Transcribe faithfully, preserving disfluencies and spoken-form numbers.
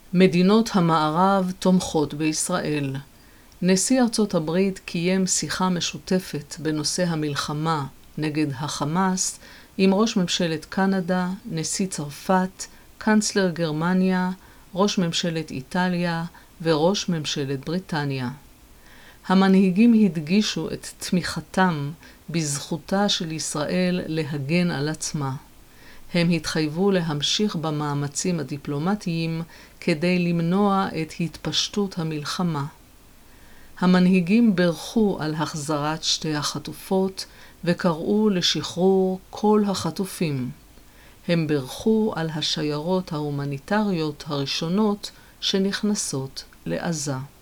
מדינות המערב תומכות בישראל. נשיא ארצות הברית קיים שיחה משותפת בנושא המלחמה נגד החמאס עם ראש ממשלת קנדה, נשיא צרפת, קנצלר גרמניה, ראש ממשלת איטליה וראש ממשלת בריטניה. המנהיגים הדגישו את תמיכתם בזכותה של ישראל להגן על עצמה. הם התחייבו להמשיך במאמצים הדיפלומטיים כדי למנוע את התפשטות המלחמה. המנהיגים ברכו על החזרת שתי החטופות וקראו לשחרור כל החטופים. הם ברכו על השיירות ההומניטריות הראשונות שנכנסות לעזה.